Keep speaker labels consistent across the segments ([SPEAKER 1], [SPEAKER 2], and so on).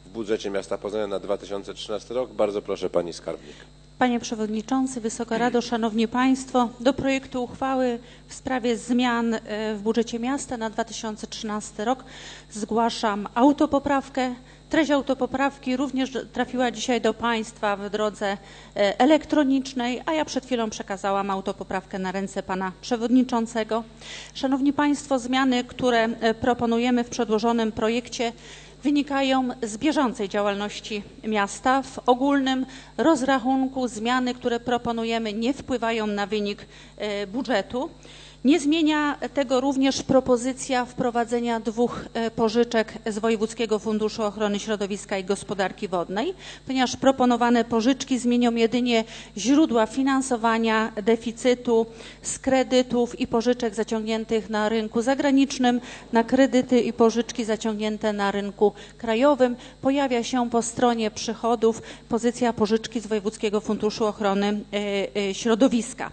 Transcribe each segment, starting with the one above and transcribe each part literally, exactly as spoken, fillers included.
[SPEAKER 1] w budżecie miasta Poznania na dwa tysiące trzynasty rok. Bardzo proszę pani skarbnik.
[SPEAKER 2] Panie Przewodniczący, Wysoka Rado, Szanowni Państwo, do projektu uchwały w sprawie zmian w budżecie miasta na dwa tysiące trzynasty rok zgłaszam autopoprawkę. Treść autopoprawki również trafiła dzisiaj do Państwa w drodze elektronicznej, a ja przed chwilą przekazałam autopoprawkę na ręce Pana Przewodniczącego. Szanowni Państwo, zmiany, które proponujemy w przedłożonym projekcie, wynikają z bieżącej działalności miasta. W ogólnym rozrachunku zmiany, które proponujemy, nie wpływają na wynik budżetu. Nie zmienia tego również propozycja wprowadzenia dwóch pożyczek z Wojewódzkiego Funduszu Ochrony Środowiska i Gospodarki Wodnej, ponieważ proponowane pożyczki zmienią jedynie źródła finansowania deficytu z kredytów i pożyczek zaciągniętych na rynku zagranicznym na kredyty i pożyczki zaciągnięte na rynku krajowym. Pojawia się po stronie przychodów pozycja pożyczki z Wojewódzkiego Funduszu Ochrony Środowiska.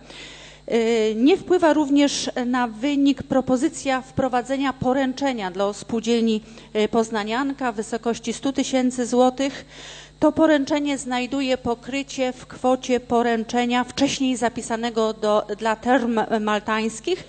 [SPEAKER 2] Nie wpływa również na wynik propozycja wprowadzenia poręczenia dla spółdzielni Poznanianka w wysokości stu tysięcy złotych. To poręczenie znajduje pokrycie w kwocie poręczenia wcześniej zapisanego do, dla term maltańskich,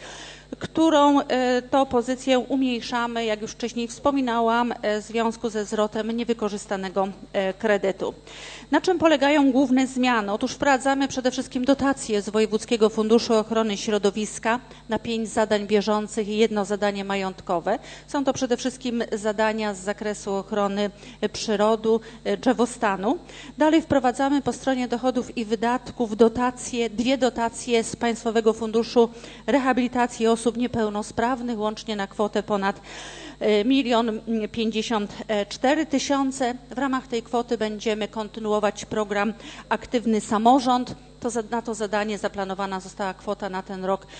[SPEAKER 2] którą to pozycję umniejszamy, jak już wcześniej wspominałam, w związku ze zwrotem niewykorzystanego kredytu. Na czym polegają główne zmiany? Otóż wprowadzamy przede wszystkim dotacje z Wojewódzkiego Funduszu Ochrony Środowiska na pięć zadań bieżących i jedno zadanie majątkowe. Są to przede wszystkim zadania z zakresu ochrony przyrody, drzewostanu. Dalej wprowadzamy po stronie dochodów i wydatków dotacje, dwie dotacje z Państwowego Funduszu Rehabilitacji Osób Niepełnosprawnych, łącznie na kwotę ponad milion pięćdziesiąt cztery tysiące. W ramach tej kwoty będziemy kontynuować program Aktywny Samorząd. To za, na to zadanie zaplanowana została kwota na ten rok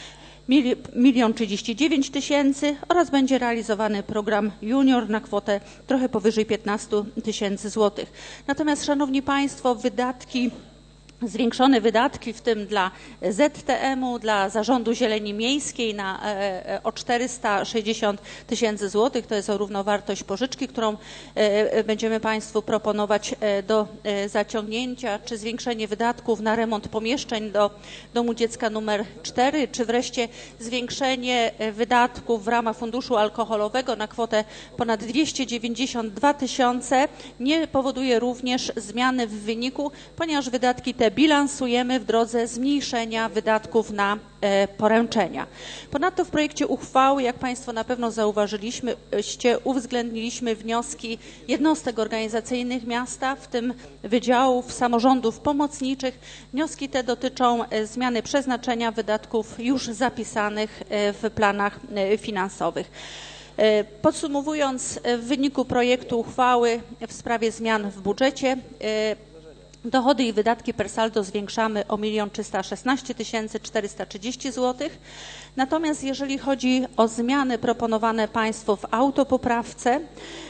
[SPEAKER 2] milion trzydzieści dziewięć tysięcy oraz będzie realizowany program Junior na kwotę trochę powyżej piętnastu tysięcy złotych. Natomiast, Szanowni Państwo, wydatki Zwiększone wydatki, w tym dla Z T M-u, dla Zarządu Zieleni Miejskiej na, e, o czterysta sześćdziesiąt tysięcy złotych. To jest równowartość pożyczki, którą e, będziemy Państwu proponować e, do e, zaciągnięcia, czy zwiększenie wydatków na remont pomieszczeń do Domu Dziecka numer cztery, czy wreszcie zwiększenie wydatków w ramach funduszu alkoholowego na kwotę ponad dwieście dziewięćdziesiąt dwa tysiące. Nie powoduje również zmiany w wyniku, ponieważ wydatki te bilansujemy w drodze zmniejszenia wydatków na e, poręczenia. Ponadto w projekcie uchwały, jak Państwo na pewno zauważyliśmy, uwzględniliśmy wnioski jednostek organizacyjnych miasta, w tym wydziałów samorządów pomocniczych. Wnioski te dotyczą e, zmiany przeznaczenia wydatków już zapisanych e, w planach e, finansowych. Podsumowując, w wyniku projektu uchwały w sprawie zmian w budżecie e, dochody i wydatki per saldo zwiększamy o milion trzysta szesnaście tysięcy czterysta trzydzieści złotych. Natomiast jeżeli chodzi o zmiany proponowane Państwu w autopoprawce,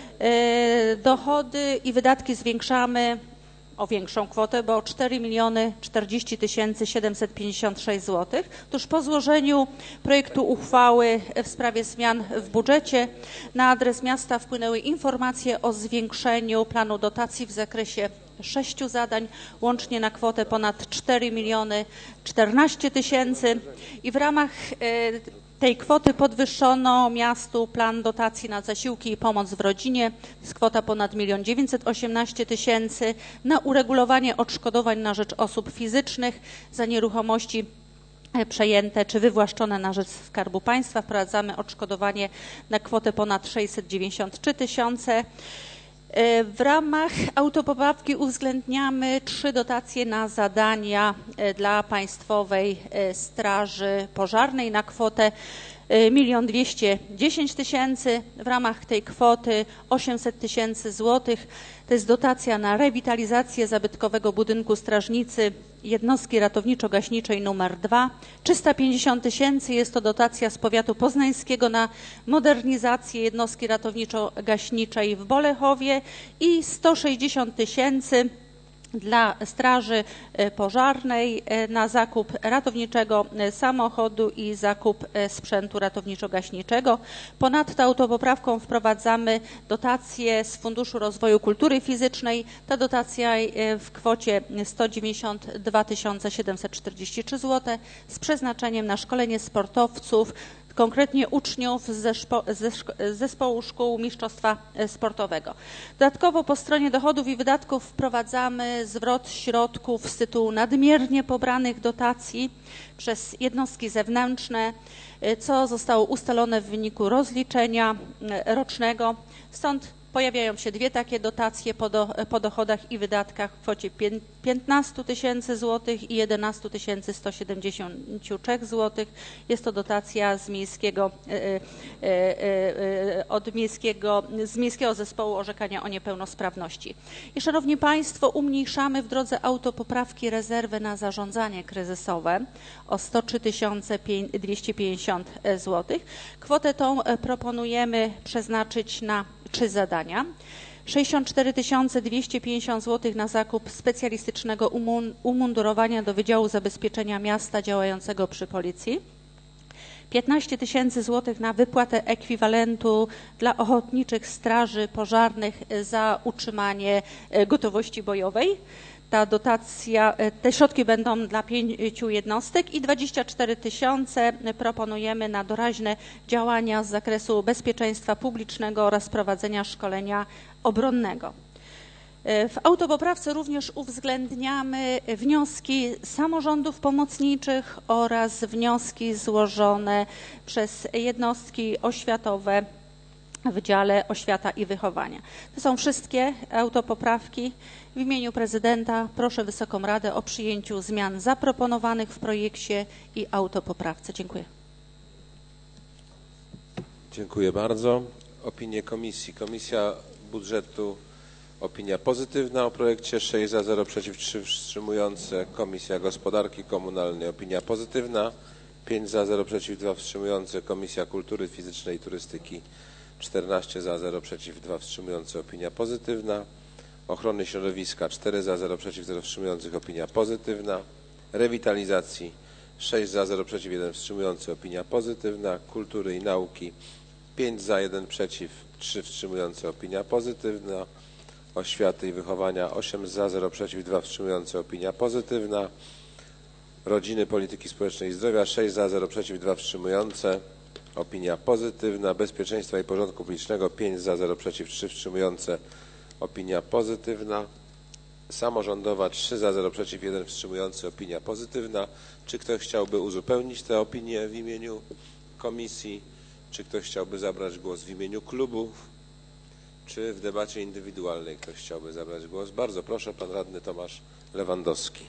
[SPEAKER 2] dochody i wydatki zwiększamy o większą kwotę, bo o cztery miliony czterdzieści tysięcy siedemset pięćdziesiąt sześć złotych. Otóż po złożeniu projektu uchwały w sprawie zmian w budżecie na adres miasta wpłynęły informacje o zwiększeniu planu dotacji w zakresie sześciu zadań, łącznie na kwotę ponad cztery miliony czternaście tysięcy i w ramach tej kwoty podwyższono miastu plan dotacji na zasiłki i pomoc w rodzinie. To jest kwota ponad milion dziewięćset osiemnaście tysięcy na uregulowanie odszkodowań na rzecz osób fizycznych za nieruchomości przejęte czy wywłaszczone na rzecz Skarbu Państwa. Wprowadzamy odszkodowanie na kwotę ponad sześćset dziewięćdziesiąt trzy tysiące. W ramach autopoprawki uwzględniamy trzy dotacje na zadania dla Państwowej Straży Pożarnej na kwotę milion dwieście dziesięć tysięcy. W ramach tej kwoty osiemset tysięcy złotych to jest dotacja na rewitalizację zabytkowego budynku strażnicy jednostki ratowniczo-gaśniczej numer dwa. trzysta pięćdziesiąt tysięcy jest to dotacja z powiatu poznańskiego na modernizację jednostki ratowniczo-gaśniczej w Bolechowie i sto sześćdziesiąt tysięcy dla Straży Pożarnej na zakup ratowniczego samochodu i zakup sprzętu ratowniczo-gaśniczego. Ponadto autopoprawką wprowadzamy dotację z Funduszu Rozwoju Kultury Fizycznej. Ta dotacja w kwocie sto dziewięćdziesiąt dwa tysiące siedemset czterdzieści trzy złote z przeznaczeniem na szkolenie sportowców, konkretnie uczniów z zespołu szkół mistrzostwa sportowego. Dodatkowo po stronie dochodów i wydatków wprowadzamy zwrot środków z tytułu nadmiernie pobranych dotacji przez jednostki zewnętrzne, co zostało ustalone w wyniku rozliczenia rocznego. Stąd pojawiają się dwie takie dotacje po, do, po dochodach i wydatkach w kwocie piętnaście tysięcy złotych i jedenaście tysięcy sto siedemdziesiąt trzy złotych. Jest to dotacja z miejskiego, e, e, e, od miejskiego, z Miejskiego Zespołu Orzekania o Niepełnosprawności. I Szanowni Państwo, umniejszamy w drodze autopoprawki rezerwę na zarządzanie kryzysowe o sto trzy tysiące dwieście pięćdziesiąt złotych. Kwotę tą proponujemy przeznaczyć na trzy zadania. sześćdziesiąt cztery tysiące dwieście pięćdziesiąt złotych na zakup specjalistycznego umundurowania do Wydziału Zabezpieczenia Miasta działającego przy Policji. piętnaście tysięcy złotych na wypłatę ekwiwalentu dla ochotniczych straży pożarnych za utrzymanie gotowości bojowej. Ta dotacja, te środki będą dla pięciu jednostek i dwadzieścia cztery tysiące proponujemy na doraźne działania z zakresu bezpieczeństwa publicznego oraz prowadzenia szkolenia obronnego. W autopoprawce również uwzględniamy wnioski samorządów pomocniczych oraz wnioski złożone przez jednostki oświatowe w dziale Oświata i Wychowania. To są wszystkie autopoprawki. W imieniu prezydenta proszę Wysoką Radę o przyjęciu zmian zaproponowanych w projekcie i autopoprawce. Dziękuję.
[SPEAKER 1] Dziękuję bardzo. Opinie komisji. Komisja Budżetu, opinia pozytywna o projekcie, sześć za, zero przeciw, trzy wstrzymujące. Komisja Gospodarki Komunalnej, opinia pozytywna, pięć za, zero przeciw, dwa wstrzymujące. Komisja Kultury Fizycznej i Turystyki, czternaście za, zero przeciw, dwa wstrzymujące, opinia pozytywna. Ochrony Środowiska, cztery za, zero przeciw, zero wstrzymujących, opinia pozytywna. Rewitalizacji, sześć za, zero przeciw, jeden wstrzymujący, opinia pozytywna. Kultury i Nauki, pięć za, jeden przeciw, trzy wstrzymujące, opinia pozytywna. Oświaty i Wychowania, osiem za, zero przeciw, dwa wstrzymujące, opinia pozytywna. Rodziny, Polityki Społecznej i Zdrowia, sześć za, zero przeciw, dwa wstrzymujące, opinia pozytywna. Bezpieczeństwa i Porządku Publicznego, pięć za, zero przeciw, trzy wstrzymujące, opinia pozytywna. Samorządowa, trzy za, zero przeciw, jeden wstrzymujący, opinia pozytywna. Czy ktoś chciałby uzupełnić te opinie w imieniu komisji? Czy ktoś chciałby zabrać głos w imieniu klubów? Czy w debacie indywidualnej ktoś chciałby zabrać głos? Bardzo proszę, pan radny Tomasz Lewandowski.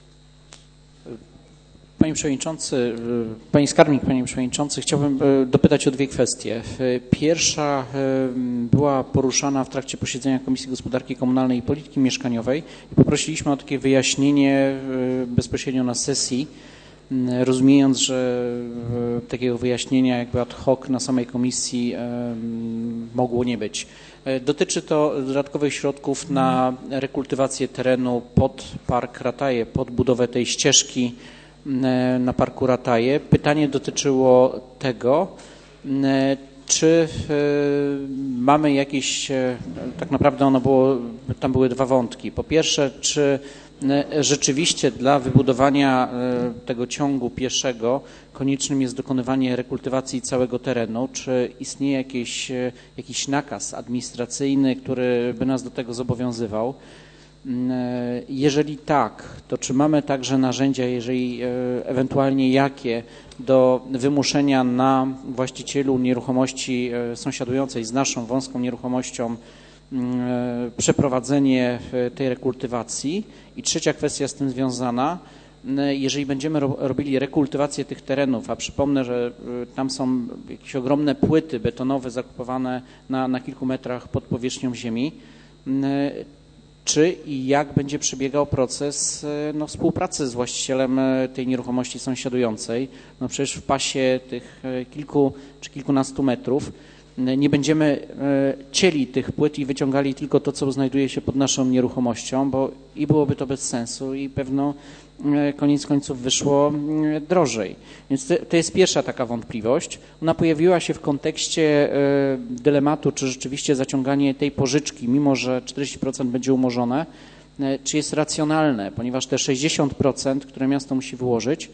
[SPEAKER 3] Panie Przewodniczący, Panie Skarbnik, Panie Przewodniczący, chciałbym dopytać o dwie kwestie. Pierwsza była poruszana w trakcie posiedzenia Komisji Gospodarki Komunalnej i Polityki Mieszkaniowej i poprosiliśmy o takie wyjaśnienie bezpośrednio na sesji, rozumiejąc, że takiego wyjaśnienia jakby ad hoc na samej komisji mogło nie być. Dotyczy to dodatkowych środków na rekultywację terenu pod Park Rataje, pod budowę tej ścieżki na Parku Rataje. Pytanie dotyczyło tego, czy mamy jakieś, tak naprawdę ono było, tam były dwa wątki. Po pierwsze, czy rzeczywiście dla wybudowania tego ciągu pieszego koniecznym jest dokonywanie rekultywacji całego terenu? Czy istnieje jakiś, jakiś nakaz administracyjny, który by nas do tego zobowiązywał? Jeżeli tak, to czy mamy także narzędzia, jeżeli ewentualnie jakie, do wymuszenia na właścicielu nieruchomości sąsiadującej z naszą wąską nieruchomością przeprowadzenie tej rekultywacji? I trzecia kwestia z tym związana, jeżeli będziemy robili rekultywację tych terenów, a przypomnę, że tam są jakieś ogromne płyty betonowe zakupowane na, na kilku metrach pod powierzchnią ziemi, czy i jak będzie przebiegał proces no, współpracy z właścicielem tej nieruchomości sąsiadującej? No przecież w pasie tych kilku czy kilkunastu metrów nie będziemy cieli tych płyt i wyciągali tylko to, co znajduje się pod naszą nieruchomością, bo i byłoby to bez sensu i pewno koniec końców wyszło drożej. Więc to, to jest pierwsza taka wątpliwość. Ona pojawiła się w kontekście dylematu, czy rzeczywiście zaciąganie tej pożyczki, mimo że czterdzieści procent będzie umorzone, czy jest racjonalne, ponieważ te sześćdziesiąt procent, które miasto musi wyłożyć,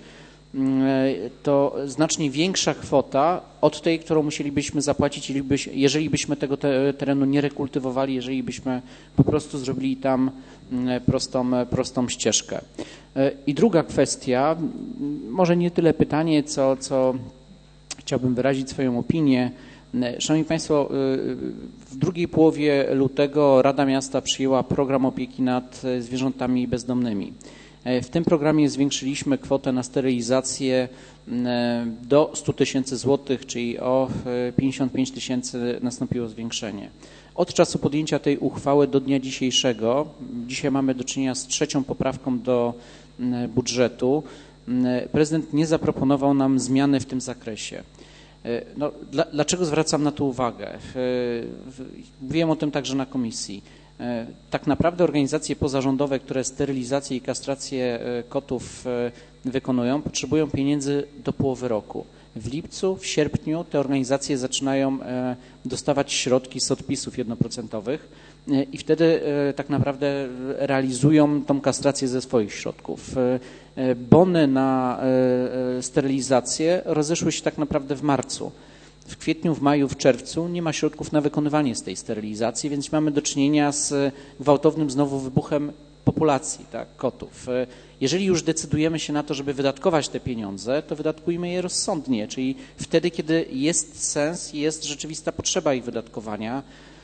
[SPEAKER 3] to znacznie większa kwota od tej, którą musielibyśmy zapłacić, jeżeli byśmy tego terenu nie rekultywowali, jeżeli byśmy po prostu zrobili tam prostą, prostą ścieżkę. I druga kwestia, może nie tyle pytanie, co, co chciałbym wyrazić swoją opinię. Szanowni Państwo, w drugiej połowie lutego Rada Miasta przyjęła program opieki nad zwierzętami bezdomnymi. W tym programie zwiększyliśmy kwotę na sterylizację do stu tysięcy złotych, czyli o pięćdziesiąt pięć tysięcy nastąpiło zwiększenie. Od czasu podjęcia tej uchwały do dnia dzisiejszego, dzisiaj mamy do czynienia z trzecią poprawką do budżetu, prezydent nie zaproponował nam zmiany w tym zakresie. No, dla, dlaczego zwracam na to uwagę? Mówiłem o tym także na komisji. Tak naprawdę organizacje pozarządowe, które sterylizację i kastrację kotów wykonują, potrzebują pieniędzy do połowy roku. W lipcu, w sierpniu te organizacje zaczynają dostawać środki z odpisów jednoprocentowych i wtedy tak naprawdę realizują tą kastrację ze swoich środków. Bony na sterylizację rozeszły się tak naprawdę w marcu. W kwietniu, w maju, w czerwcu nie ma środków na wykonywanie z tej sterylizacji, więc mamy do czynienia z gwałtownym znowu wybuchem populacji, tak, kotów. Jeżeli już decydujemy się na to, żeby wydatkować te pieniądze, to wydatkujmy je rozsądnie, czyli wtedy, kiedy jest sens i jest rzeczywista potrzeba ich wydatkowania.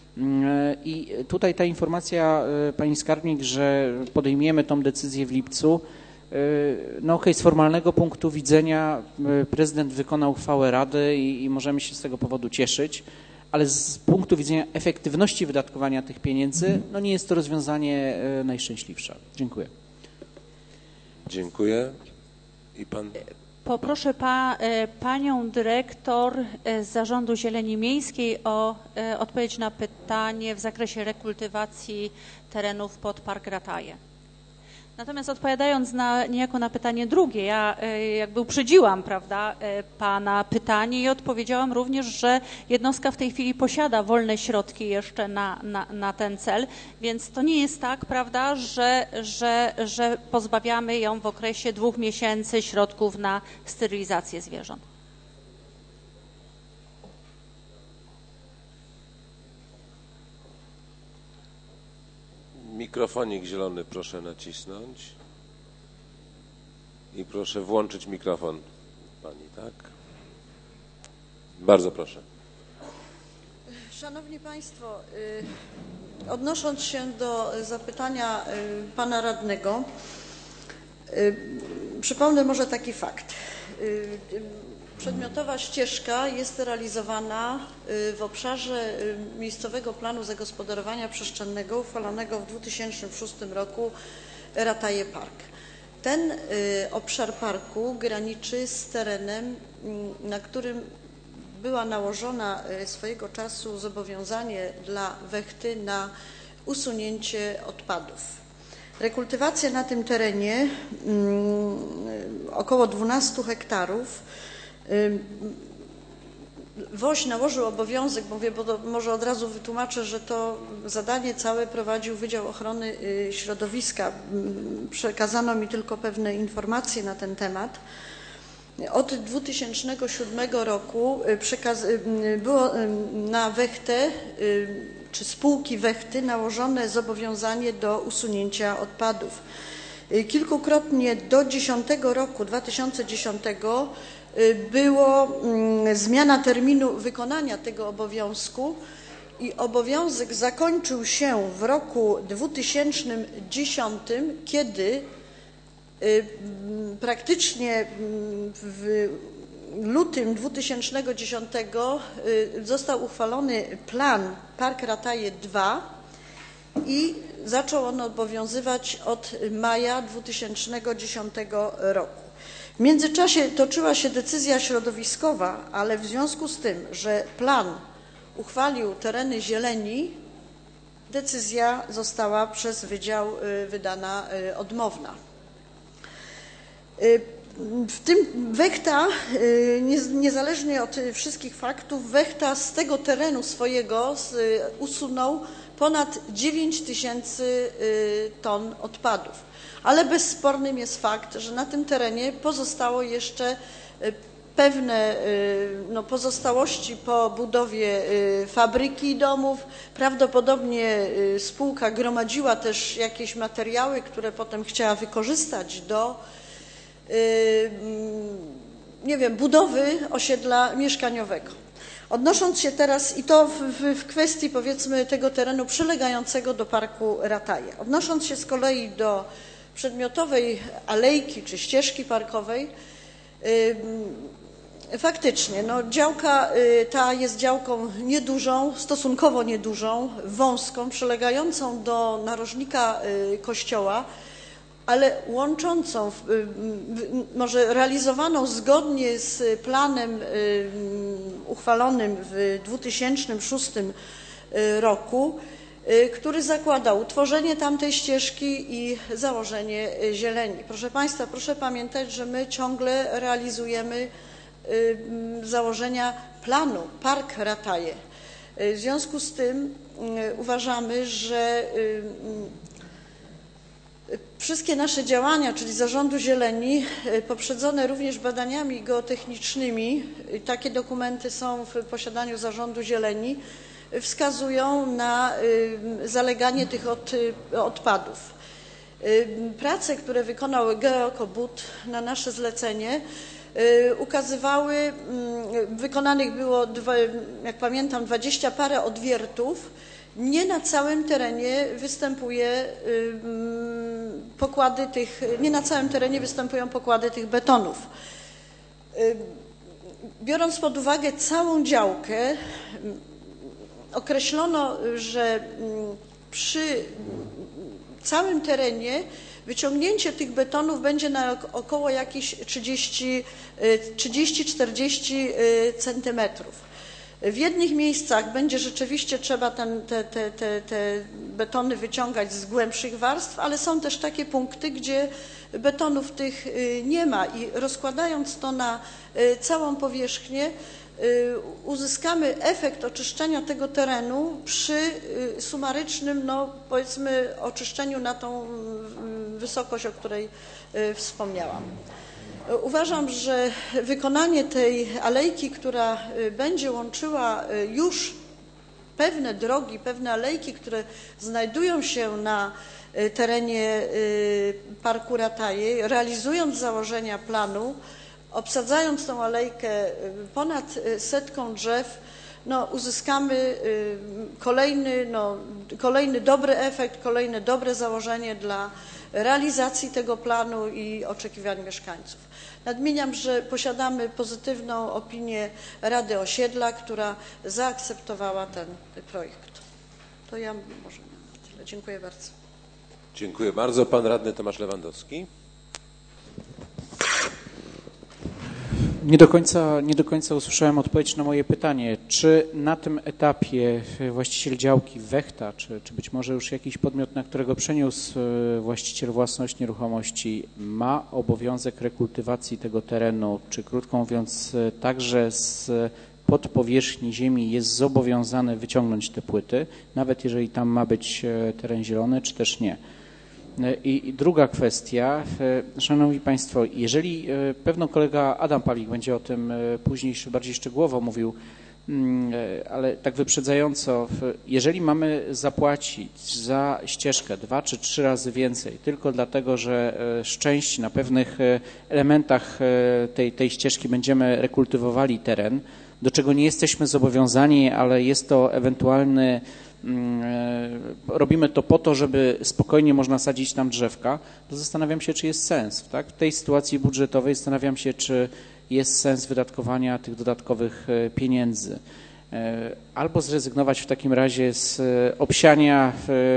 [SPEAKER 3] I tutaj ta informacja, pani skarbnik, że podejmiemy tą decyzję w lipcu, no okej, z formalnego punktu widzenia prezydent wykonał uchwałę Rady i, i możemy się z tego powodu cieszyć, ale z punktu widzenia efektywności wydatkowania tych pieniędzy, no nie jest to rozwiązanie najszczęśliwsze. Dziękuję.
[SPEAKER 1] Dziękuję. I pan...
[SPEAKER 2] Poproszę pa, panią dyrektor z Zarządu Zieleni Miejskiej o odpowiedź na pytanie w zakresie rekultywacji terenów pod Park Rataje. Natomiast odpowiadając na, niejako na pytanie drugie, ja jakby uprzedziłam, prawda, pana pytanie i odpowiedziałam również, że jednostka w tej chwili posiada wolne środki jeszcze na, na, na ten cel, więc to nie jest tak, prawda, że, że, że pozbawiamy ją w okresie dwóch miesięcy środków na sterylizację zwierząt.
[SPEAKER 1] Mikrofonik zielony proszę nacisnąć i proszę włączyć mikrofon pani, tak? Bardzo proszę.
[SPEAKER 4] Szanowni Państwo, odnosząc się do zapytania pana radnego, przypomnę może taki fakt. Przedmiotowa ścieżka jest realizowana w obszarze miejscowego planu zagospodarowania przestrzennego uchwalonego w dwa tysiące szóstym roku Rataje Park. Ten obszar parku graniczy z terenem, na którym była nałożona swojego czasu zobowiązanie dla Wechty na usunięcie odpadów. Rekultywacja na tym terenie około dwunastu hektarów. WOŚ nałożył obowiązek, mówię, bo to może od razu wytłumaczę, że to zadanie całe prowadził Wydział Ochrony Środowiska. Przekazano mi tylko pewne informacje na ten temat. Od dwa tysiące siódmego roku przekaz było na Wechtę czy spółki Wechty nałożone zobowiązanie do usunięcia odpadów. Kilkukrotnie do dziesiątego roku, dwa tysiące dziesiątego, było zmiana terminu wykonania tego obowiązku i obowiązek zakończył się w roku dwa tysiące dziesiątym, kiedy praktycznie w lutym dwa tysiące dziesiątego został uchwalony plan Park Rataje dwa i zaczął on obowiązywać od maja dwa tysiące dziesiątego roku. W międzyczasie toczyła się decyzja środowiskowa, ale w związku z tym, że plan uchwalił tereny zieleni, decyzja została przez Wydział wydana odmowna. W tym Wechta, niezależnie od wszystkich faktów, Wechta z tego terenu swojego usunął ponad dziewięć tysięcy ton odpadów. Ale bezspornym jest fakt, że na tym terenie pozostało jeszcze pewne no, pozostałości po budowie fabryki i domów. Prawdopodobnie spółka gromadziła też jakieś materiały, które potem chciała wykorzystać do nie wiem, budowy osiedla mieszkaniowego. Odnosząc się teraz, i to w, w kwestii powiedzmy tego terenu przylegającego do Parku Rataje, odnosząc się z kolei do przedmiotowej alejki czy ścieżki parkowej, yy, faktycznie no, działka yy, ta jest działką niedużą, stosunkowo niedużą, wąską, przylegającą do narożnika yy, kościoła, ale łączącą, może realizowaną zgodnie z planem uchwalonym w dwa tysiące szóstym roku, który zakładał utworzenie tamtej ścieżki i założenie zieleni. Proszę Państwa, proszę pamiętać, że my ciągle realizujemy założenia planu Park Rataje. W związku z tym uważamy, że wszystkie nasze działania, czyli Zarządu Zieleni, poprzedzone również badaniami geotechnicznymi, takie dokumenty są w posiadaniu Zarządu Zieleni, wskazują na zaleganie tych od, odpadów. Prace, które wykonał Geokobud na nasze zlecenie, ukazywały, wykonanych było, jak pamiętam, dwadzieścia parę odwiertów. Nie na całym terenie występuje pokłady tych, nie na całym terenie występują pokłady tych betonów. Biorąc pod uwagę całą działkę, określono, że przy całym terenie wyciągnięcie tych betonów będzie na około jakieś trzydzieści czterdzieści centymetrów. W jednych miejscach będzie rzeczywiście trzeba ten, te, te, te, te betony wyciągać z głębszych warstw, ale są też takie punkty, gdzie betonów tych nie ma i rozkładając to na całą powierzchnię uzyskamy efekt oczyszczenia tego terenu przy sumarycznym, no powiedzmy, oczyszczeniu na tą wysokość, o której wspomniałam. Uważam, że wykonanie tej alejki, która będzie łączyła już pewne drogi, pewne alejki, które znajdują się na terenie Parku Rataje, realizując założenia planu, obsadzając tą alejkę ponad setką drzew, no, uzyskamy kolejny, no, kolejny dobry efekt, kolejne dobre założenie dla realizacji tego planu i oczekiwań mieszkańców. Nadmieniam, że posiadamy pozytywną opinię Rady Osiedla, która zaakceptowała ten projekt. To ja może na tyle. Dziękuję bardzo.
[SPEAKER 1] Dziękuję bardzo. Pan radny Tomasz Lewandowski.
[SPEAKER 3] Nie do końca, nie do końca usłyszałem odpowiedź na moje pytanie. Czy na tym etapie właściciel działki Wechta, czy, czy być może już jakiś podmiot, na którego przeniósł właściciel własność nieruchomości, ma obowiązek rekultywacji tego terenu, czy krótko mówiąc także z pod powierzchni ziemi jest zobowiązany wyciągnąć te płyty, nawet jeżeli tam ma być teren zielony, czy też nie? I druga kwestia, Szanowni Państwo, jeżeli pewno kolega Adam Pawlik będzie o tym później bardziej szczegółowo mówił, ale tak wyprzedzająco, jeżeli mamy zapłacić za ścieżkę dwa czy trzy razy więcej tylko dlatego, że z części na pewnych elementach tej, tej ścieżki będziemy rekultywowali teren, do czego nie jesteśmy zobowiązani, ale jest to ewentualny robimy to po to, żeby spokojnie można sadzić tam drzewka, to zastanawiam się, czy jest sens. Tak? W tej sytuacji budżetowej zastanawiam się, czy jest sens wydatkowania tych dodatkowych pieniędzy. Albo zrezygnować w takim razie z obsiania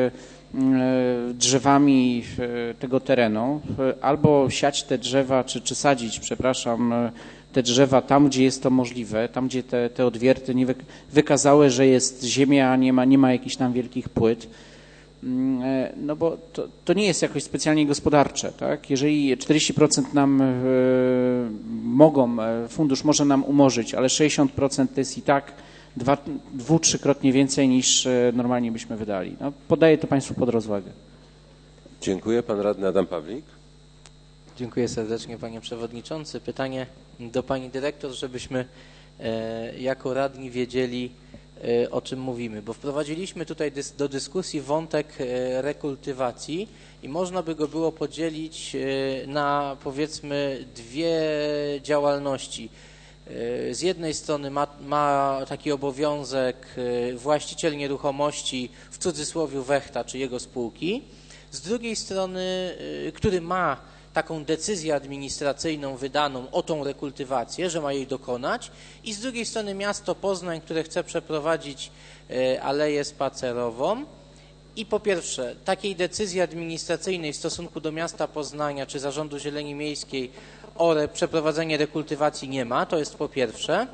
[SPEAKER 3] drzewami tego terenu, albo siać te drzewa, czy, czy sadzić, przepraszam, te drzewa tam, gdzie jest to możliwe, tam, gdzie te, te odwierty nie wykazały, że jest ziemia, a nie ma, nie ma jakichś tam wielkich płyt. No bo to, to nie jest jakoś specjalnie gospodarcze, tak? Jeżeli czterdzieści procent nam e, mogą, fundusz może nam umorzyć, ale sześćdziesiąt procent to jest i tak dwa, dwu, trzykrotnie więcej niż normalnie byśmy wydali. No, podaję to Państwu pod rozwagę.
[SPEAKER 1] Dziękuję. Pan radny Adam Pawlik.
[SPEAKER 5] Dziękuję serdecznie, panie przewodniczący. Pytanie do pani dyrektor, żebyśmy e, jako radni wiedzieli, e, o czym mówimy, bo wprowadziliśmy tutaj dys, do dyskusji wątek e, rekultywacji i można by go było podzielić e, na, powiedzmy, dwie działalności. E, z jednej strony ma, ma taki obowiązek e, właściciel nieruchomości, w cudzysłowie wechta, czy jego spółki, z drugiej strony, e, który ma taką decyzję administracyjną wydaną o tą rekultywację, że ma jej dokonać, i z drugiej strony miasto Poznań, które chce przeprowadzić aleję spacerową. I po pierwsze, takiej decyzji administracyjnej w stosunku do miasta Poznania czy Zarządu Zieleni Miejskiej o przeprowadzenie rekultywacji nie ma, to jest po pierwsze.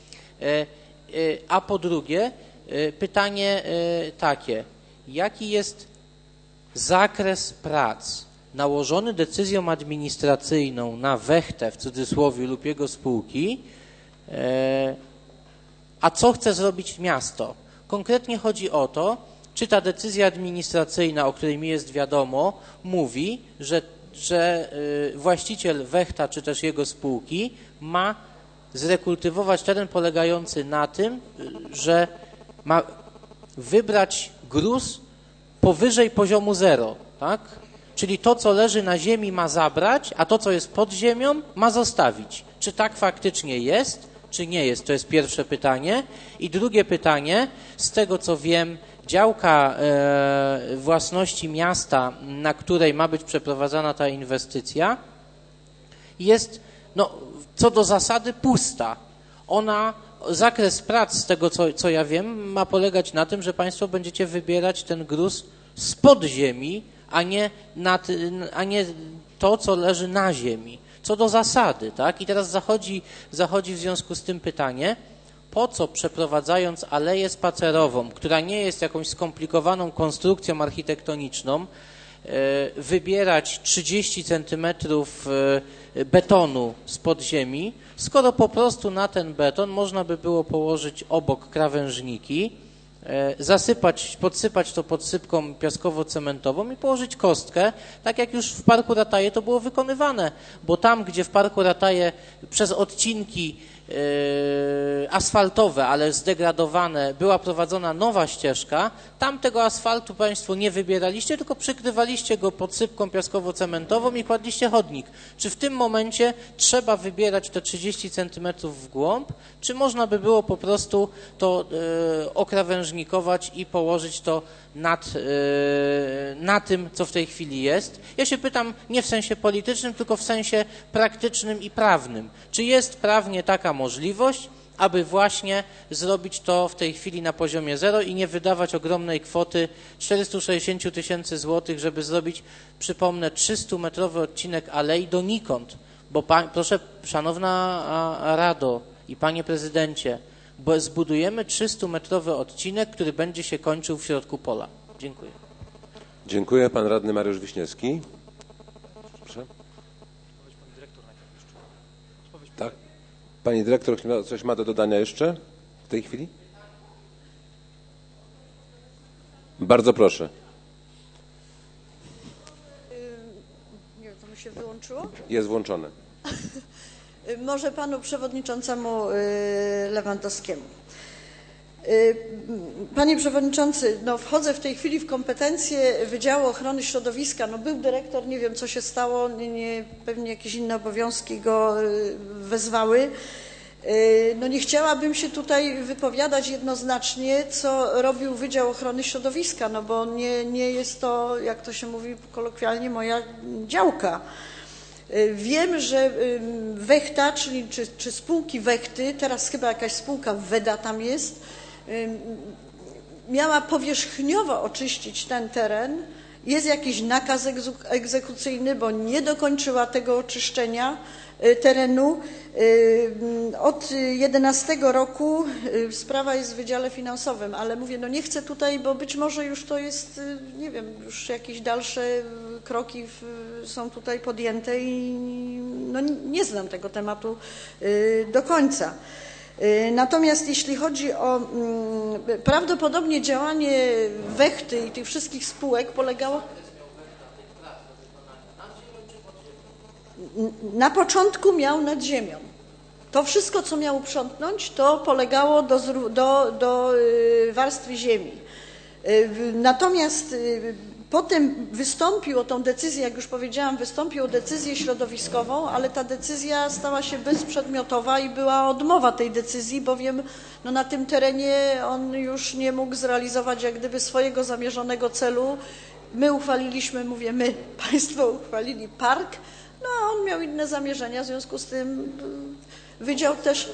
[SPEAKER 5] A po drugie, pytanie takie, jaki jest zakres prac nałożony decyzją administracyjną na wechtę, w cudzysłowie, lub jego spółki, a co chce zrobić miasto? Konkretnie chodzi o to, czy ta decyzja administracyjna, o której mi jest wiadomo, mówi, że, że właściciel wechta, czy też jego spółki ma zrekultywować teren polegający na tym, że ma wybrać gruz powyżej poziomu zero, tak? Czyli to, co leży na ziemi, ma zabrać, a to, co jest pod ziemią, ma zostawić. Czy tak faktycznie jest, czy nie jest? To jest pierwsze pytanie. I drugie pytanie, z tego co wiem, działka e, własności miasta, na której ma być przeprowadzana ta inwestycja, jest no, co do zasady pusta. Ona, zakres prac, z tego co, co ja wiem, ma polegać na tym, że Państwo będziecie wybierać ten gruz spod ziemi, a nie, nad, a nie to, co leży na ziemi, co do zasady, tak? I teraz zachodzi, zachodzi w związku z tym pytanie, po co przeprowadzając aleję spacerową, która nie jest jakąś skomplikowaną konstrukcją architektoniczną, wybierać trzydzieści centymetrów betonu spod ziemi, skoro po prostu na ten beton można by było położyć obok krawężniki, zasypać, podsypać to podsypką piaskowo-cementową i położyć kostkę, tak jak już w Parku Rataje to było wykonywane, bo tam, gdzie w Parku Rataje przez odcinki yy, asfaltowe, ale zdegradowane, była prowadzona nowa ścieżka, tam tego asfaltu Państwo nie wybieraliście, tylko przykrywaliście go podsypką piaskowo-cementową i kładliście chodnik. Czy w tym momencie trzeba wybierać te trzydzieści centymetrów w głąb, czy można by było po prostu to yy, okrawężnikować i położyć to nad, yy, na tym, co w tej chwili jest? Ja się pytam nie w sensie politycznym, tylko w sensie praktycznym i prawnym. Czy jest prawnie taka możliwość, aby właśnie zrobić to w tej chwili na poziomie zero i nie wydawać ogromnej kwoty czterysta sześćdziesiąt tysięcy złotych, żeby zrobić, przypomnę, trzystumetrowy odcinek alei donikąd? Bo pa, proszę, szanowna Rado i panie prezydencie, bo zbudujemy trzystumetrowy odcinek, który będzie się kończył w środku pola. Dziękuję.
[SPEAKER 1] Dziękuję. Pan radny Mariusz Wiśniewski. Proszę. Tak. Pani dyrektor coś ma do dodania jeszcze w tej chwili? Bardzo proszę.
[SPEAKER 4] Nie wiem, to mi się wyłączyło?
[SPEAKER 1] Jest włączone.
[SPEAKER 4] Może panu przewodniczącemu Lewandowskiemu. Panie przewodniczący, no wchodzę w tej chwili w kompetencje Wydziału Ochrony Środowiska. No był dyrektor, nie wiem co się stało, nie, nie, pewnie jakieś inne obowiązki go wezwały. No nie chciałabym się tutaj wypowiadać jednoznacznie, co robił Wydział Ochrony Środowiska, no bo nie, nie jest to, jak to się mówi kolokwialnie, moja działka. Wiem, że Wechta, czyli czy, czy spółki Wechty, teraz chyba jakaś spółka Weda tam jest, miała powierzchniowo oczyścić ten teren jest jakiś nakaz egzekucyjny, bo nie dokończyła tego oczyszczenia terenu. Od jedenastego roku sprawa jest w Wydziale Finansowym, ale mówię, no nie chcę tutaj, bo być może już to jest, nie wiem, już jakieś dalsze kroki w, są tutaj podjęte i no nie znam tego tematu do końca. Natomiast jeśli chodzi o prawdopodobnie działanie Wechty i tych wszystkich spółek polegało... Na początku miał nad ziemią. To wszystko, co miał uprzątnąć, to polegało do, do, do warstwy ziemi. Natomiast potem wystąpił o tą decyzję, jak już powiedziałam, wystąpił o decyzję środowiskową, ale ta decyzja stała się bezprzedmiotowa i była odmowa tej decyzji, bowiem no, na tym terenie on już nie mógł zrealizować jak gdyby swojego zamierzonego celu. My uchwaliliśmy, mówię my, państwo uchwalili park, no a on miał inne zamierzenia, w związku z tym wydział też...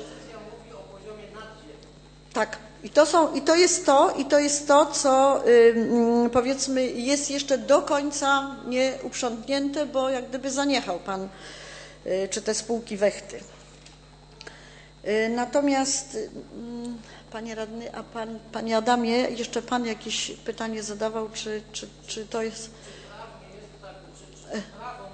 [SPEAKER 4] Tak. I to, są, I to jest to, i to jest to, co yy, powiedzmy jest jeszcze do końca nie uprzątnięte, bo jak gdyby zaniechał pan, yy, czy te spółki Wechty. Yy, natomiast, yy, panie radny, a pan, panie Adamie, jeszcze pan jakieś pytanie zadawał, czy, czy, czy to jest... Yy.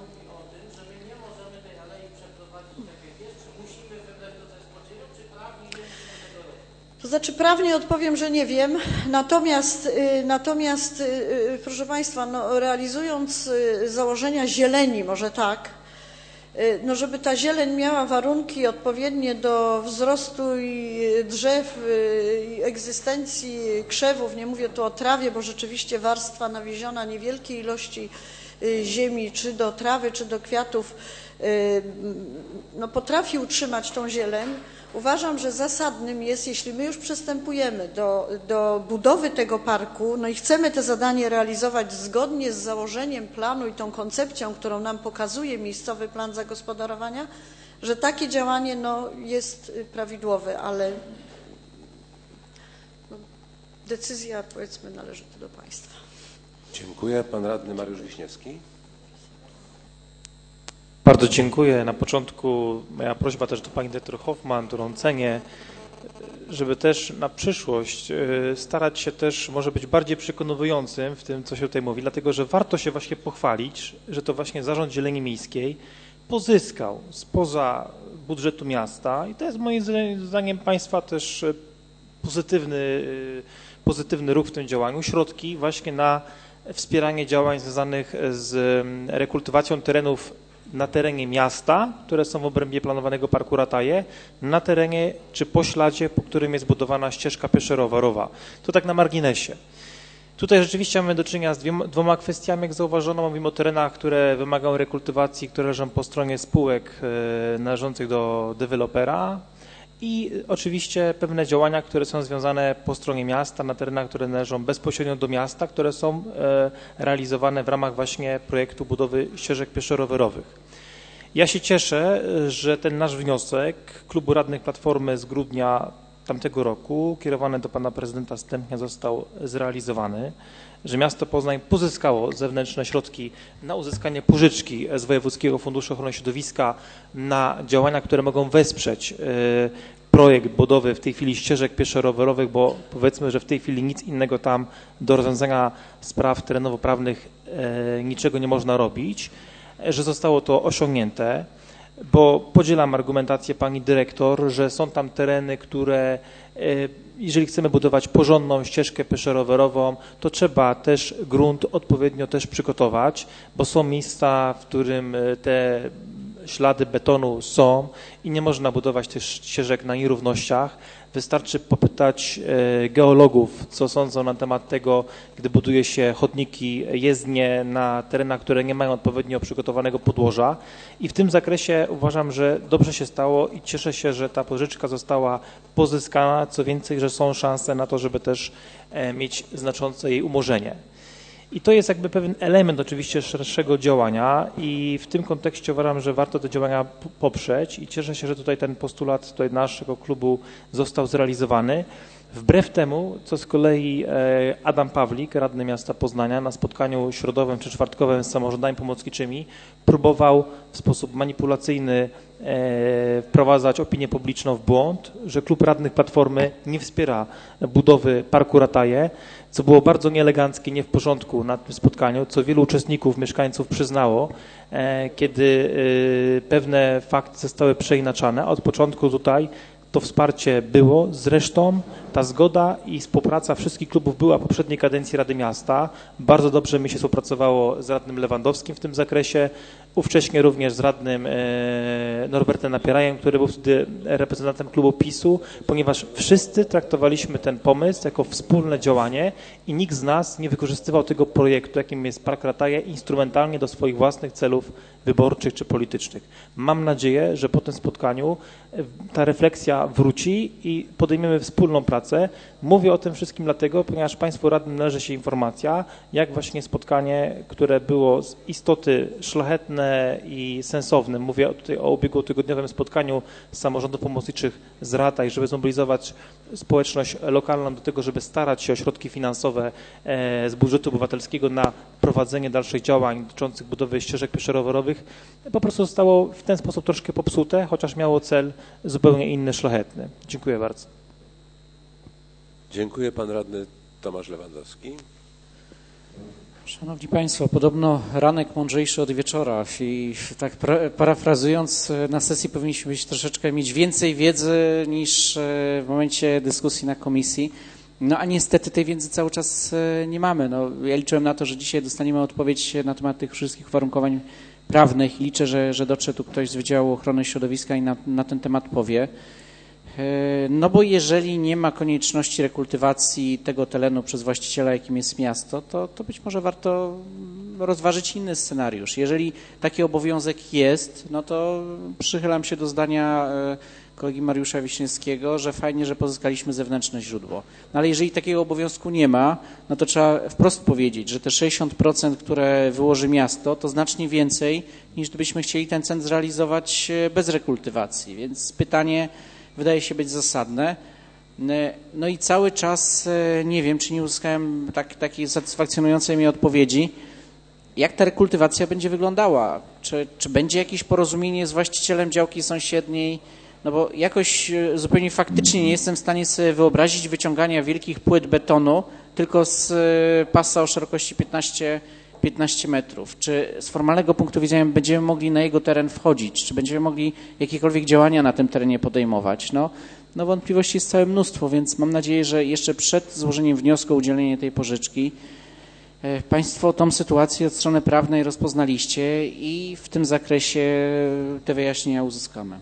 [SPEAKER 4] To znaczy prawnie odpowiem, że nie wiem, natomiast, natomiast proszę Państwa, no, realizując założenia zieleni, może tak, no, żeby ta zieleń miała warunki odpowiednie do wzrostu i drzew, i egzystencji krzewów, nie mówię tu o trawie, bo rzeczywiście warstwa nawieziona niewielkiej ilości ziemi, czy do trawy, czy do kwiatów, no, potrafi utrzymać tą zieleń. Uważam, że zasadnym jest, jeśli my już przystępujemy do, do budowy tego parku, no i chcemy te zadanie realizować zgodnie z założeniem planu i tą koncepcją, którą nam pokazuje miejscowy plan zagospodarowania, że takie działanie no, jest prawidłowe, ale no, decyzja, powiedzmy, należy do państwa.
[SPEAKER 1] Dziękuję. Pan radny Mariusz Wiśniewski.
[SPEAKER 6] Bardzo dziękuję. Na początku moja prośba też do pani dyrektor Hoffman, którą cenię, żeby też na przyszłość starać się też może być bardziej przekonującym w tym, co się tutaj mówi, dlatego że warto się właśnie pochwalić, że to właśnie Zarząd Zieleni Miejskiej pozyskał spoza budżetu miasta i to jest moim zdaniem państwa też pozytywny, pozytywny ruch w tym działaniu, środki właśnie na wspieranie działań związanych z rekultywacją terenów na terenie miasta, które są w obrębie planowanego parku Rataje, na terenie czy pośladzie, po którym jest budowana ścieżka pieszo-rowerowa. To tak na marginesie. Tutaj rzeczywiście mamy do czynienia z dwiema, dwoma kwestiami, jak zauważono. Mówimy o terenach, które wymagają rekultywacji, które leżą po stronie spółek e, należących do dewelopera i oczywiście pewne działania, które są związane po stronie miasta, na terenach, które należą bezpośrednio do miasta, które są e, realizowane w ramach właśnie projektu budowy ścieżek pieszo-rowerowych. Ja się cieszę, że ten nasz wniosek Klubu Radnych Platformy z grudnia tamtego roku, kierowany do pana prezydenta Stępnia, został zrealizowany, że miasto Poznań pozyskało zewnętrzne środki na uzyskanie pożyczki z Wojewódzkiego Funduszu Ochrony Środowiska na działania, które mogą wesprzeć projekt budowy w tej chwili ścieżek pieszo-rowerowych, bo powiedzmy, że w tej chwili nic innego tam do rozwiązania spraw terenowo-prawnych niczego nie można robić, że zostało to osiągnięte, bo podzielam argumentację pani dyrektor, że są tam tereny, które jeżeli chcemy budować porządną ścieżkę pieszo-rowerową, to trzeba też grunt odpowiednio też przygotować, bo są miejsca, w którym te ślady betonu są i nie można budować tych ścieżek na nierównościach. Wystarczy popytać geologów, co sądzą na temat tego, gdy buduje się chodniki jezdnie na terenach, które nie mają odpowiednio przygotowanego podłoża. I w tym zakresie uważam, że dobrze się stało i cieszę się, że ta pożyczka została pozyskana. Co więcej, że są szanse na to, żeby też mieć znaczące jej umorzenie. I to jest jakby pewien element oczywiście szerszego działania i w tym kontekście uważam, że warto te działania poprzeć i cieszę się, że tutaj ten postulat tutaj naszego klubu został zrealizowany. Wbrew temu, co z kolei Adam Pawlik, radny miasta Poznania, na spotkaniu środowym czy czwartkowym z samorządami pomocniczymi próbował w sposób manipulacyjny wprowadzać opinię publiczną w błąd, że klub radnych Platformy nie wspiera budowy Parku Rataje, co było bardzo nieeleganckie, nie w porządku na tym spotkaniu, co wielu uczestników, mieszkańców przyznało, kiedy pewne fakty zostały przeinaczane. Od początku tutaj to wsparcie było, zresztą ta zgoda i współpraca wszystkich klubów była w poprzedniej kadencji Rady Miasta. Bardzo dobrze mi się współpracowało z radnym Lewandowskim w tym zakresie, ówcześnie również z radnym Norbertem Napierajem, który był wtedy reprezentantem klubu PiSu, ponieważ wszyscy traktowaliśmy ten pomysł jako wspólne działanie i nikt z nas nie wykorzystywał tego projektu, jakim jest Park Rataje, instrumentalnie do swoich własnych celów wyborczych czy politycznych. Mam nadzieję, że po tym spotkaniu ta refleksja wróci i podejmiemy wspólną pracę. Mówię o tym wszystkim dlatego, ponieważ Państwu radnym należy się informacja, jak właśnie spotkanie, które było z istoty szlachetne i sensowne, mówię tutaj o ubiegłotygodniowym spotkaniu samorządów pomocniczych z Rataj, żeby zmobilizować społeczność lokalną do tego, żeby starać się o środki finansowe z budżetu obywatelskiego na prowadzenie dalszych działań dotyczących budowy ścieżek pieszo-rowerowych, po prostu zostało w ten sposób troszkę popsute, chociaż miało cel zupełnie inny, szlachetny. Dziękuję bardzo.
[SPEAKER 1] Dziękuję. Pan radny Tomasz Lewandowski.
[SPEAKER 3] Szanowni Państwo, podobno ranek mądrzejszy od wieczora i tak parafrazując, na sesji powinniśmy być troszeczkę mieć więcej wiedzy niż w momencie dyskusji na komisji. No a niestety tej wiedzy cały czas nie mamy. No, ja liczyłem na to, że dzisiaj dostaniemy odpowiedź na temat tych wszystkich uwarunkowań prawnych i liczę, że, że dotrze tu ktoś z Wydziału Ochrony Środowiska i na, na ten temat powie. No bo jeżeli nie ma konieczności rekultywacji tego terenu przez właściciela, jakim jest miasto, to, to być może warto rozważyć inny scenariusz. Jeżeli taki obowiązek jest, no to przychylam się do zdania kolegi Mariusza Wiśniewskiego, że fajnie, że pozyskaliśmy zewnętrzne źródło. No ale jeżeli takiego obowiązku nie ma, no to trzeba wprost powiedzieć, że te sześćdziesiąt procent, które wyłoży miasto, to znacznie więcej, niż gdybyśmy chcieli ten cel zrealizować bez rekultywacji. Więc pytanie wydaje się być zasadne. No i cały czas nie wiem, czy nie uzyskałem tak, takiej satysfakcjonującej mnie odpowiedzi, jak ta rekultywacja będzie wyglądała. Czy, czy będzie jakieś porozumienie z właścicielem działki sąsiedniej? No bo jakoś zupełnie faktycznie nie jestem w stanie sobie wyobrazić wyciągania wielkich płyt betonu tylko z pasa o szerokości piętnaście, piętnaście metrów. Czy z formalnego punktu widzenia będziemy mogli na jego teren wchodzić? Czy będziemy mogli jakiekolwiek działania na tym terenie podejmować? No, no wątpliwości jest całe mnóstwo, więc mam nadzieję, że jeszcze przed złożeniem wniosku o udzielenie tej pożyczki Państwo tą sytuację od strony prawnej rozpoznaliście i w tym zakresie te wyjaśnienia uzyskamy.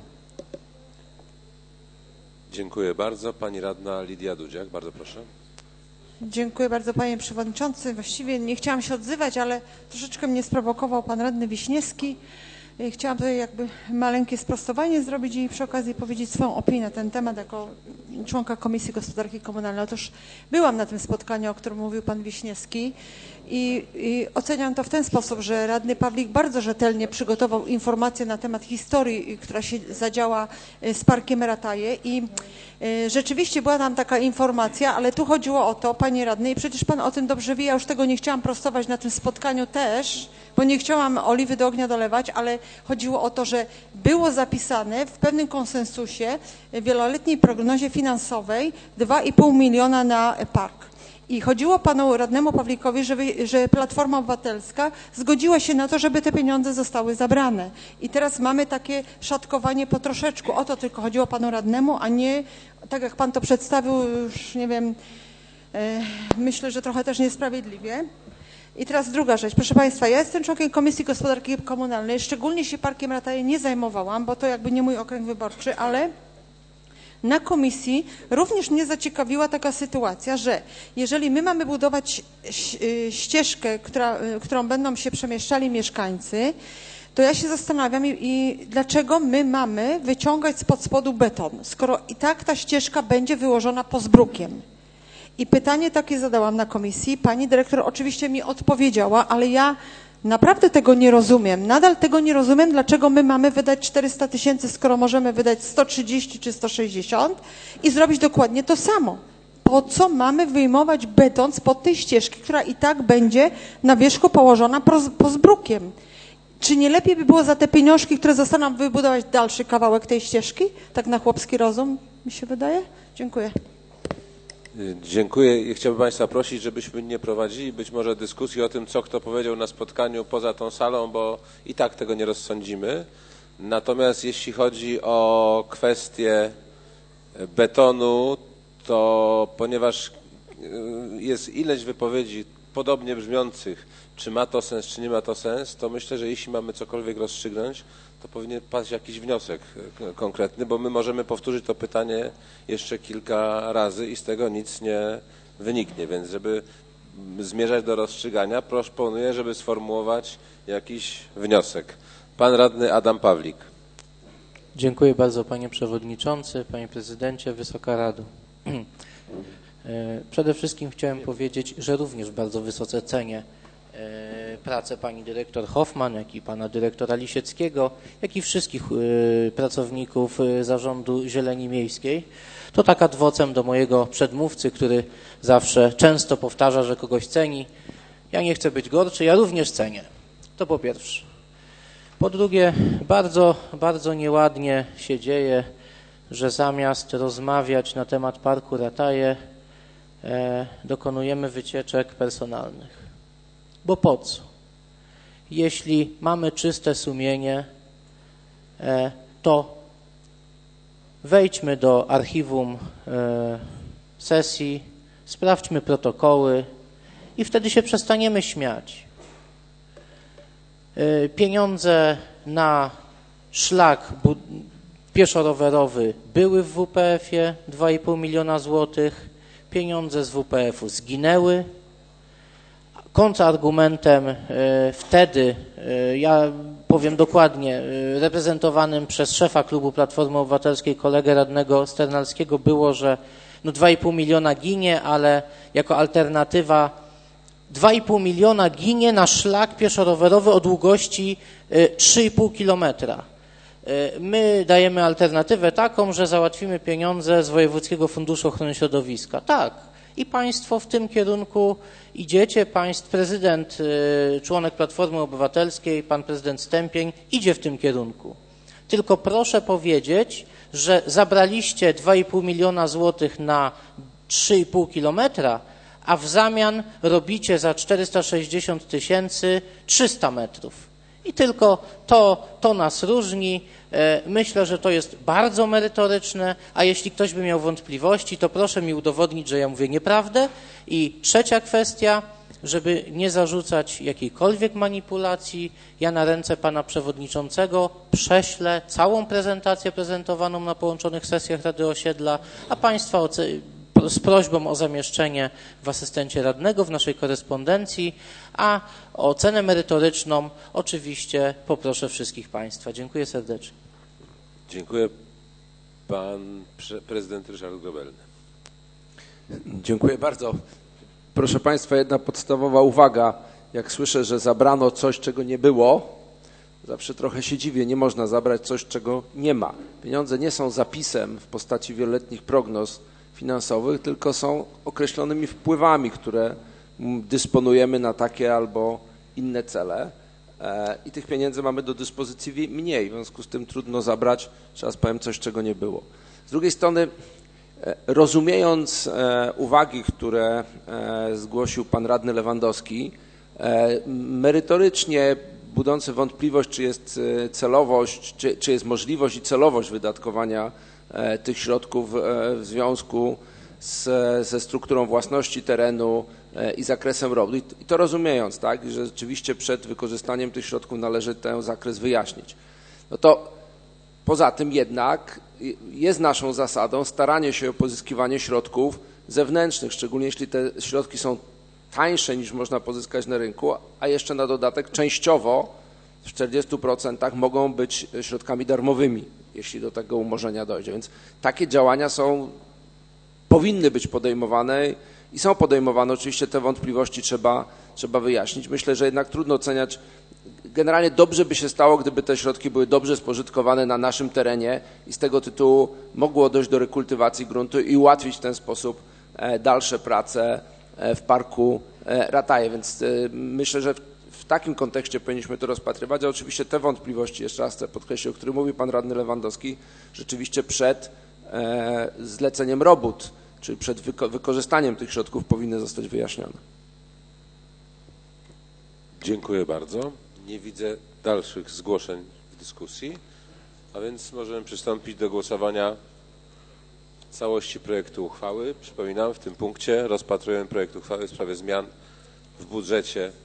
[SPEAKER 1] Dziękuję bardzo. Pani radna Lidia Dudziak, bardzo proszę.
[SPEAKER 7] Dziękuję bardzo, panie przewodniczący. Właściwie nie chciałam się odzywać, ale troszeczkę mnie sprowokował pan radny Wiśniewski. Chciałam tutaj jakby maleńkie sprostowanie zrobić i przy okazji powiedzieć swoją opinię na ten temat jako członka Komisji Gospodarki Komunalnej. Otóż byłam na tym spotkaniu, o którym mówił pan Wiśniewski i, i oceniam to w ten sposób, że radny Pawlik bardzo rzetelnie przygotował informacje na temat historii, która się zadziała z Parkiem Rataje i rzeczywiście była tam taka informacja, ale tu chodziło o to, panie radny, i przecież pan o tym dobrze wie, ja już tego nie chciałam prostować na tym spotkaniu też, bo nie chciałam oliwy do ognia dolewać, ale chodziło o to, że było zapisane w pewnym konsensusie w wieloletniej prognozie finansowej dwa i pół miliona na park. I chodziło panu radnemu Pawlikowi, żeby, że Platforma Obywatelska zgodziła się na to, żeby te pieniądze zostały zabrane. I teraz mamy takie szatkowanie po troszeczku. O to tylko chodziło panu radnemu, a nie tak jak pan to przedstawił, już nie wiem, e, myślę, że trochę też niesprawiedliwie. I teraz druga rzecz. Proszę państwa, ja jestem członkiem Komisji Gospodarki Komunalnej. Szczególnie się Parkiem Rataje nie zajmowałam, bo to jakby nie mój okręg wyborczy, ale na komisji również mnie zaciekawiła taka sytuacja, że jeżeli my mamy budować ścieżkę, która, którą będą się przemieszczali mieszkańcy, to ja się zastanawiam i, i dlaczego my mamy wyciągać spod spodu beton, skoro i tak ta ścieżka będzie wyłożona pozbrukiem. I pytanie takie zadałam na komisji, pani dyrektor oczywiście mi odpowiedziała, ale ja naprawdę tego nie rozumiem. Nadal tego nie rozumiem, dlaczego my mamy wydać czterysta tysięcy, skoro możemy wydać sto trzydzieści czy sto sześćdziesiąt i zrobić dokładnie to samo. Po co mamy wyjmować beton spod tej ścieżki, która i tak będzie na wierzchu położona pozbrukiem? Czy nie lepiej by było za te pieniążki, które zostaną, wybudować dalszy kawałek tej ścieżki? Tak na chłopski rozum mi się wydaje. Dziękuję.
[SPEAKER 1] Dziękuję i chciałbym Państwa prosić, żebyśmy nie prowadzili być może dyskusji o tym, co kto powiedział na spotkaniu poza tą salą, bo i tak tego nie rozsądzimy. Natomiast jeśli chodzi o kwestię betonu, to ponieważ jest ileś wypowiedzi podobnie brzmiących, czy ma to sens, czy nie ma to sens, to myślę, że jeśli mamy cokolwiek rozstrzygnąć, to powinien paść jakiś wniosek konkretny, bo my możemy powtórzyć to pytanie jeszcze kilka razy i z tego nic nie wyniknie, więc żeby zmierzać do rozstrzygania, proponuję, żeby sformułować jakiś wniosek. Pan radny Adam Pawlik.
[SPEAKER 5] Dziękuję bardzo panie przewodniczący, panie prezydencie, Wysoka Rado. Przede wszystkim chciałem powiedzieć, że również bardzo wysoce cenię pracę pani dyrektor Hoffman, jak i pana dyrektora Lisieckiego, jak i wszystkich pracowników Zarządu Zieleni Miejskiej. To tak ad vocem do mojego przedmówcy, który zawsze często powtarza, że kogoś ceni. Ja nie chcę być gorszy, ja również cenię. To po pierwsze. Po drugie, bardzo, bardzo nieładnie się dzieje, że zamiast rozmawiać na temat Parku Rataje, e, dokonujemy wycieczek personalnych. Bo po co? Jeśli mamy czyste sumienie, e, to wejdźmy do archiwum e, sesji, sprawdźmy protokoły i wtedy się przestaniemy śmiać. E, pieniądze na szlak pieszo-rowerowy były w W P F-ie, dwa i pół miliona złotych, pieniądze z W P F-u zginęły. Kontrargumentem e, wtedy, e, ja powiem dokładnie, e, reprezentowanym przez szefa klubu Platformy Obywatelskiej, kolegę radnego Sternalskiego było, że no dwa i pół miliona ginie, ale jako alternatywa dwa i pół miliona ginie na szlak pieszo-rowerowy o długości e, trzy i pół kilometra. E, my dajemy alternatywę taką, że załatwimy pieniądze z Wojewódzkiego Funduszu Ochrony Środowiska. Tak. I państwo w tym kierunku idziecie, państw, prezydent, członek Platformy Obywatelskiej, pan prezydent Stępień idzie w tym kierunku. Tylko proszę powiedzieć, że zabraliście dwa i pół miliona złotych na trzy i pół kilometra, a w zamian robicie za czterysta sześćdziesiąt tysięcy trzysta metrów. I tylko to, to nas różni. Myślę, że to jest bardzo merytoryczne, a jeśli ktoś by miał wątpliwości, to proszę mi udowodnić, że ja mówię nieprawdę. I trzecia kwestia, żeby nie zarzucać jakiejkolwiek manipulacji, ja na ręce pana przewodniczącego prześlę całą prezentację prezentowaną na połączonych sesjach Rady Osiedla, a państwa z prośbą o zamieszczenie w asystencie radnego w naszej korespondencji, a o ocenę merytoryczną oczywiście poproszę wszystkich państwa. Dziękuję serdecznie.
[SPEAKER 1] Dziękuję. Pan prezydent Ryszard Grobelny.
[SPEAKER 8] Dziękuję bardzo. Proszę państwa, jedna podstawowa uwaga. Jak słyszę, że zabrano coś, czego nie było, zawsze trochę się dziwię. Nie można zabrać coś, czego nie ma. Pieniądze nie są zapisem w postaci wieloletnich prognoz finansowych, tylko są określonymi wpływami, które dysponujemy na takie albo inne cele i tych pieniędzy mamy do dyspozycji mniej, w związku z tym trudno zabrać, teraz powiem coś, czego nie było. Z drugiej strony, rozumiejąc uwagi, które zgłosił pan radny Lewandowski, merytorycznie budzące wątpliwość, czy jest celowość, czy, czy jest możliwość i celowość wydatkowania tych środków w związku z, ze strukturą własności terenu i zakresem roboty. I to rozumiejąc, tak, że rzeczywiście przed wykorzystaniem tych środków należy ten zakres wyjaśnić. No to poza tym jednak jest naszą zasadą staranie się o pozyskiwanie środków zewnętrznych, szczególnie jeśli te środki są tańsze niż można pozyskać na rynku, a jeszcze na dodatek częściowo w czterdziestu procentach mogą być środkami darmowymi, jeśli do tego umorzenia dojdzie. Więc takie działania są, powinny być podejmowane i są podejmowane. Oczywiście te wątpliwości trzeba, trzeba wyjaśnić. Myślę, że jednak trudno oceniać. Generalnie dobrze by się stało, gdyby te środki były dobrze spożytkowane na naszym terenie i z tego tytułu mogło dojść do rekultywacji gruntu i ułatwić w ten sposób dalsze prace w Parku Rataje. Więc myślę, że w takim kontekście powinniśmy to rozpatrywać, a oczywiście te wątpliwości, jeszcze raz chcę podkreślić, o których mówił pan radny Lewandowski, rzeczywiście przed zleceniem robót, czyli przed wyko wykorzystaniem tych środków powinny zostać wyjaśnione.
[SPEAKER 1] Dziękuję bardzo. Nie widzę dalszych zgłoszeń w dyskusji, a więc możemy przystąpić do głosowania całości projektu uchwały. Przypominam, w tym punkcie rozpatrujemy projekt uchwały w sprawie zmian w budżecie